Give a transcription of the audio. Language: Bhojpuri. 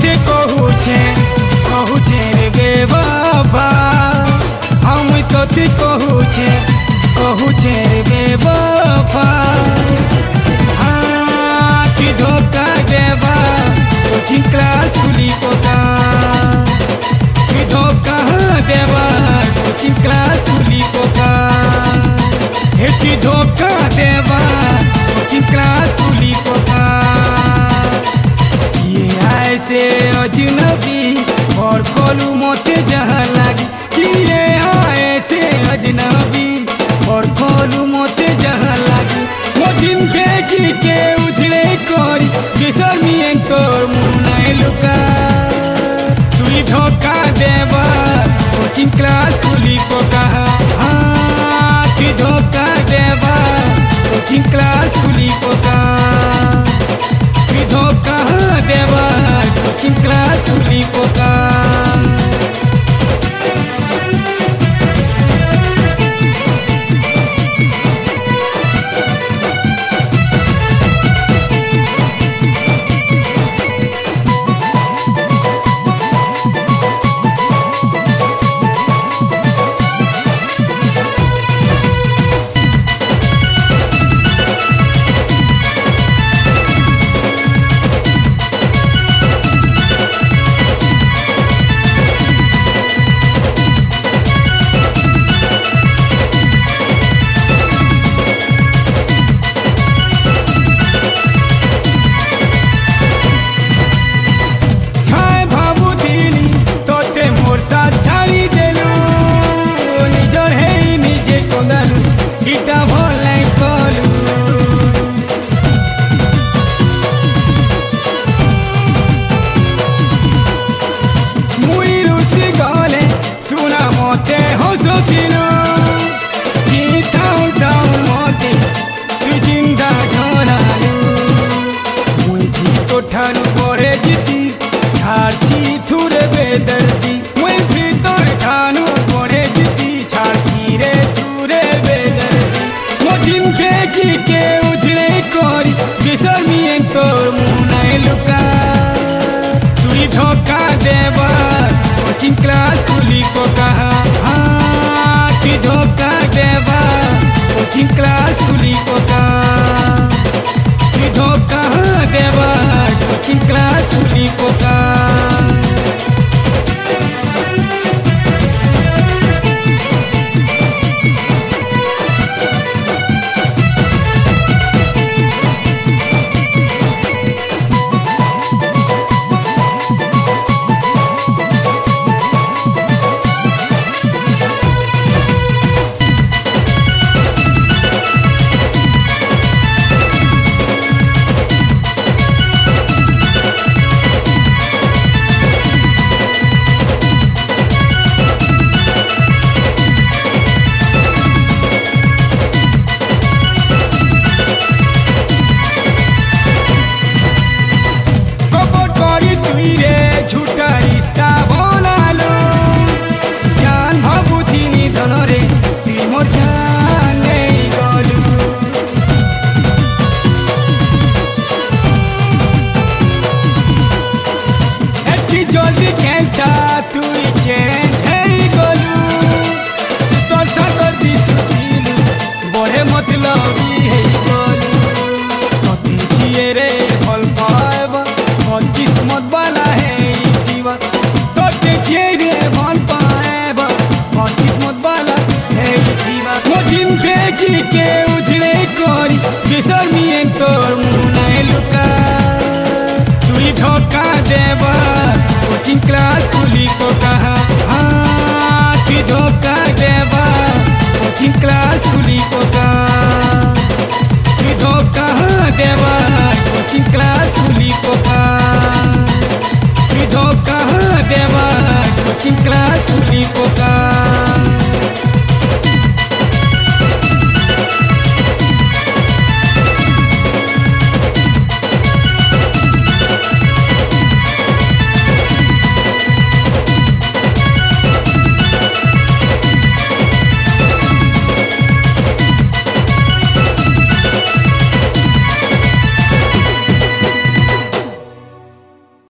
तोते कहूचे रे बेवफा हम तोते कहूचे रे बेवफा हाँ कि धोखा देवा कोचिंग क्लास खुली पोका कि धोखा देवा कोचिंग क्लास खुली पोका हे कि धोखा देवा कोचिंग क्लास खुली पोका ये ऐसे अजनबी और कोलू मोते जहाँ लगी कि ये ऐसे अजनबी और कोलू मोते जहाँ लगी मो जिंदगी के उजड़े कोरी किसर मियन तोर मुनाई लुका तुई धोखा देवा कोचिंग क्लास खुली पोका हाँ कि धोखा देवा कोचिंग क्लास खुली पोका कि धोखा देवा कोचिंग क्लास खुली पोका ठानु पड़े जीती छाड़छी थुरे बेदर्दी मैं भीतर ठानु पड़े जीती छाड़छी रे थुरे बेदर्दी मो जिंदगी के उजड़े कोरी किसर मियन तोर मुनाई लुका तुई धोखा देवा कोचिंग क्लास खुली पोका हाँ कि धोखा देवा कोचिंग क्लास खुली पोका कि धोखा देवा कोचिंग क्लास खुली पोका जल्दी केंटा तुई चेंज है गोलू सुतर सागर दी सुतिलू बड़े मतलबी है गोलू कति जिए रे भल पाएबा मन किस्मत वाला है जीवा कति जिए रे भल पाएबा मन किस्मत वाला है जीवा मो जिंदगी के उजड़े कोरी किसर मियन तोर मुनाई लुका तुई धोखा देवा कोचिंग क्लास खुली पोका हाँ कि धोखा देवा कोचिंग क्लास खुली पोका कि धोखा देवा कोचिंग क्लास खुली पोका कि धोखा देवा कोचिंग क्लास खुली पोका।